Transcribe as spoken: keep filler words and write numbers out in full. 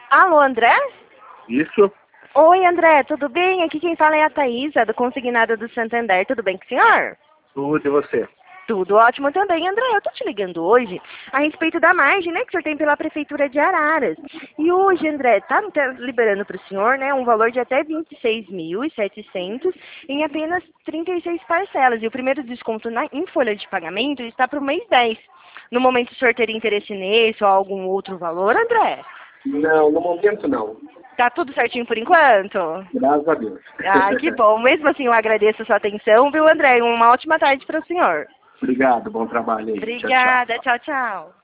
Alô, André? Isso? Oi, André, tudo bem? Aqui quem fala é a Thaísa, do Consignado do Santander. Tudo bem com o senhor? Tudo e você? Tudo ótimo também. André, eu tô te ligando hoje a respeito da margem, né, que o senhor tem pela Prefeitura de Araras. E hoje, André, tá tá liberando para o senhor, né, um valor de até vinte e seis mil e setecentos em apenas trinta e seis parcelas. E o primeiro desconto na, em folha de pagamento está para o mês dez. No momento, o senhor teria interesse nesse ou algum outro valor, André? Não, no momento não. Tá tudo certinho por enquanto? Graças a Deus. Ah, que bom. Mesmo assim, eu agradeço a sua atenção, viu, André? Uma ótima tarde para o senhor. Obrigado, bom trabalho aí. Tchau, tchau. Obrigada. Tchau, tchau.